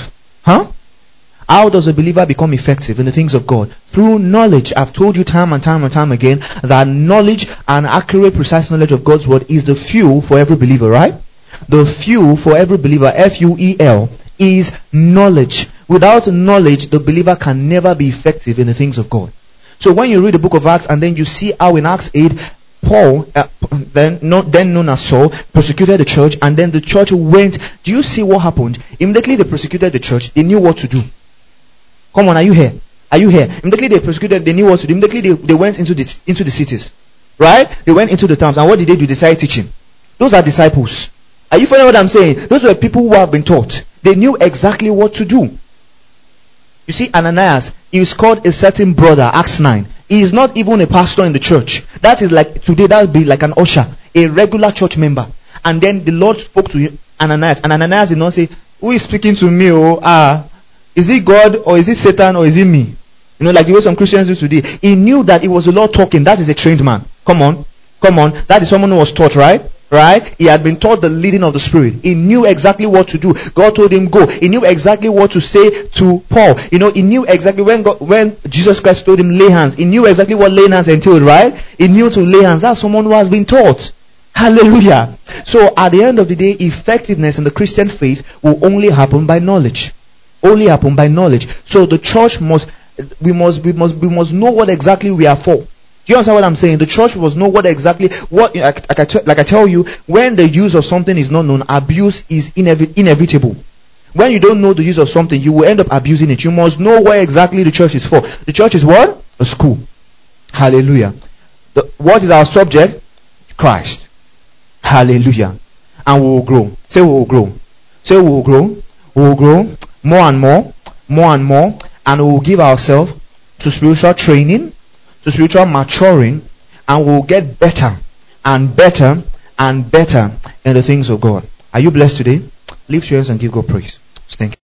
[SPEAKER 1] How does a believer become effective in the things of God? Through knowledge. I've told you time and time again that knowledge and accurate, precise knowledge of God's word is the fuel for every believer, right? The fuel for every believer, F-U-E-L, is knowledge. Without knowledge, the believer can never be effective in the things of God. So when you read the book of Acts and then you see how in Acts 8, Paul, then known as Saul, persecuted the church, and then the church went. Do you see what happened? Immediately they persecuted the church, they knew what to do. Come on, are you here? Are you here? Immediately they persecuted, they knew what to do. Immediately they went into the cities. Right? They went into the towns. And what did they do? They started teaching. Those are disciples. Are you following what I'm saying? Those were people who have been taught. They knew exactly what to do. You see, Ananias, he is called a certain brother, Acts 9. He is not even a pastor in the church. That is like, today that would be like an usher, a regular church member. And then the Lord spoke to him, Ananias. And Ananias did not say, who is speaking to me? Is it God or is it Satan or is it me? Like the way some Christians do today. He knew that it was the Lord talking. That is a trained man. Come on. That is someone who was taught, right? Right? He had been taught the leading of the Spirit. He knew exactly what to do. God told him go. He knew exactly what to say to Paul. He knew exactly when Jesus Christ told him lay hands. He knew exactly what laying hands entailed, right? He knew to lay hands. That's someone who has been taught. Hallelujah. So at the end of the day, effectiveness in the Christian faith will only happen by knowledge. Only happen by knowledge. So the church must know what exactly we are for. Do you understand what I'm saying? The church must know what exactly like I tell you, when the use of something is not known, abuse is inevitable. When you don't know the use of something, you will end up abusing it. You must know what exactly the church is for. The church is what? A school. Hallelujah. What is our subject? Christ. Hallelujah. And we will grow. Say we will grow. Say we will grow. We will grow more and more, and we will give ourselves to spiritual training, to spiritual maturing, and we will get better and better and better in the things of God. Are you blessed today? Lift your hands and give God praise. Thank you.